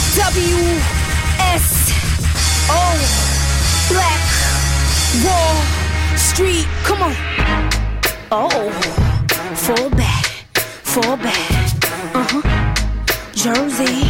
W-S-O, Black Wall Street, come on. Oh, fall back, Jersey,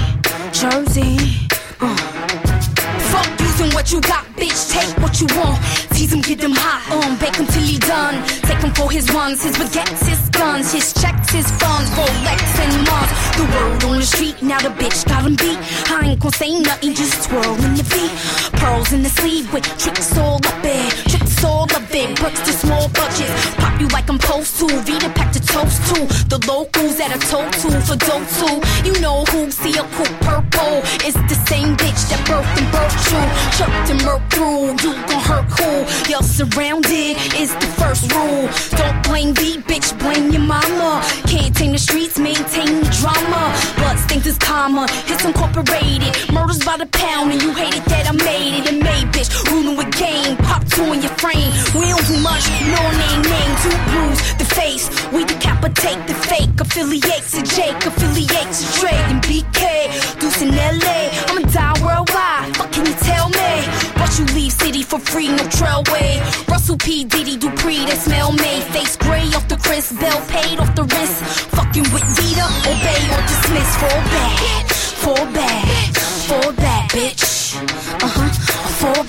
Fuck using what you got, bitch, take what you want. Tease him, get them hot, bake him till he done. Take him for his runs, his baguettes, his guns, his checks, his funds, Rolex and Mars. The word on the street, now the bitch got him beat. I ain't gon' say nothing, just twirling the beat. Pearls in the sleeve with tricks all up it, tricks all of it. Bricks to small budgets, pop you like I'm supposed to. Vita pack to toast to, the locals at a toe to for dope too. You know who, see a cool purple. It's the same bitch that birthed and birthed you. Chirped and murked through, you gon' hurt who? You're surrounded is the first rule. Don't blame me, bitch, blame your mama. Can't tame the streets, maintain the drama. Blood stains is karma, hits incorporated. Murders by the pound and you hated that I made it. And made bitch, ruling with game, pop two in your frame. We don't do much, no name, two blues, the face. We decapitate the fake, affiliates to Jake, affiliates to Dre and BK. Deuce in LA, I'ma die worldwide, what can you tell me? But you leave city for free, no trailway. Russell P. Diddy Dupree, that smell made. Face gray off the crisp, bell paid off the wrist. Fucking with Vita, obey or dismiss. Fall back, bitch. Fall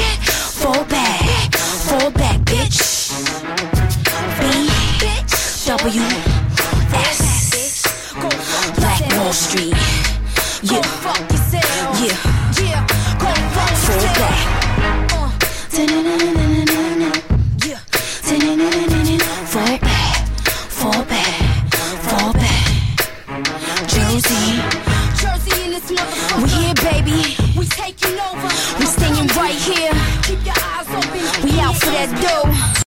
back, bitch. B-W-S, Black Wall Street. Yeah. Fall back. Fall back. Jersey in this motherfucker. We here, baby. We taking over. We staying right here. Keep your eyes open. We out for that dough.